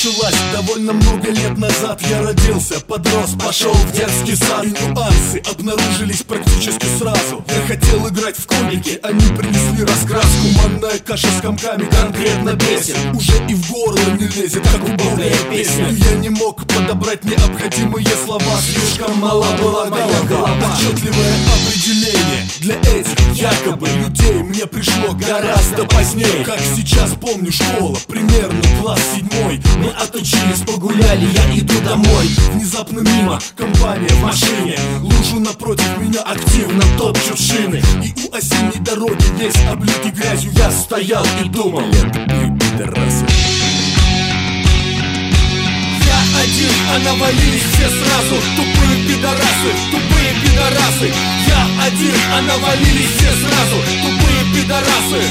началась довольно много лет назад. Я родился, подрос, пошел в детский сад. И нюансы обнаружились практически сразу. Я хотел играть в комики, они принесли раскраску. Манная каша с комками конкретно бесит. Уже и в горло не лезет, как убогая песня. Я не мог подобрать необходимые слова, слишком мала была моя голова. Отчетливое определение для этих якобы людей мне пришло гораздо позднее. Как сейчас помню, школа, примерно класс 7. Мы отучились, погуляли, я иду домой. Внезапно мимо, компания в машине. Лужу напротив меня активно топчут шины. И у осенней дороги, весь облитый грязью, я стоял и думал: это пидорасы. Я один, а навалились все сразу. Тупые пидорасы, тупые пидорасы. Я один, а навалились все сразу. Тупые пидорасы.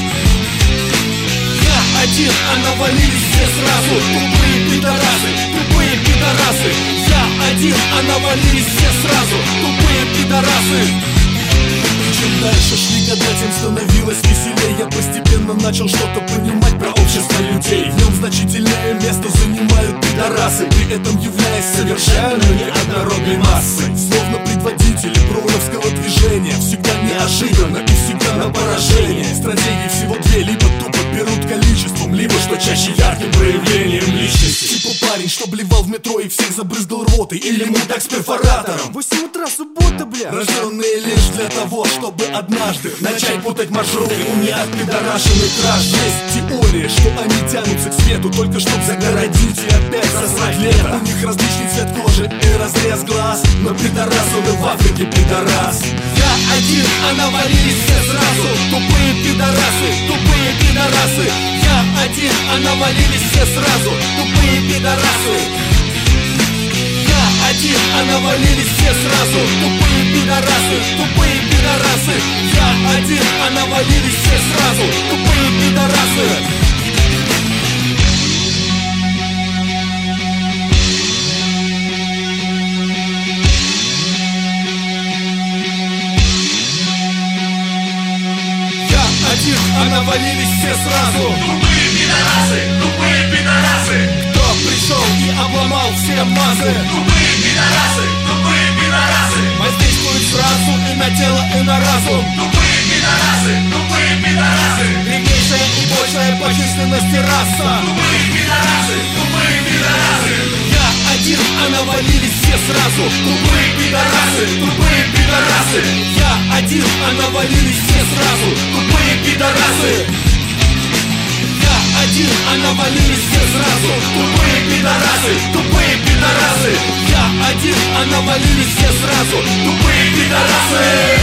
Я один, а навалились все сразу. Тупые пидорасы, тупые пидорасы. Я один, а навалились все сразу. Тупые пидорасы. Чем дальше шли года, тем становилось веселее. Я постепенно начал что-то понимать про общество людей. В нем значительное место занимают пидорасы, при этом являясь совершенно неоднородной массой. Словно предводители броуновского движения, всегда неожиданно и всегда на поражение. Стратегии всего две: либо тупо берут количеством, либо, что чаще, ярким проявлением личности. Типа парень, что блевал в метро и всех забрызгал рвотой, или мудак с перфоратором. 8 утра, суббота, бля. Рожденные лишь для того, чтобы однажды начать путать маршруты. У неотпидорашенных краж есть теория, что они тянутся к свету только чтобы загородить и опять засрать лето. У них различный цвет кожи и разрез глаз, но пидорас он и в Африке пидорас. Я один, а навалились все сразу. Тупые пидорасы, тупые пидорасы. Я один, а навалились все сразу. Тупые пидорасы. Я один, а навалились все сразу. Тупые пидорасы, тупые пидорасы. Я один, а навалились все сразу. Тупые пидорасы. Один, а навалились все сразу. Тупые пидорасы, тупые пидорасы. Кто пришел и обломал все мазы? Тупые пидорасы, тупые пидорасы. Воздействует сразу и на тело, и на разум. Тупые пидорасы, тупые пидорасы. Древнейшая и большая по численности раса. Тупые пидорасы, тупые пидорасы. Я один, а навалились все сразу. Тупые пидорасы, тупые пидорасы. Я один, а навалились все сразу. Тупые пидорасы. Я один, а навалились все сразу. Тупые пидорасы, тупые пидорасы. Я один, а навалились все сразу. Тупые пидорасы.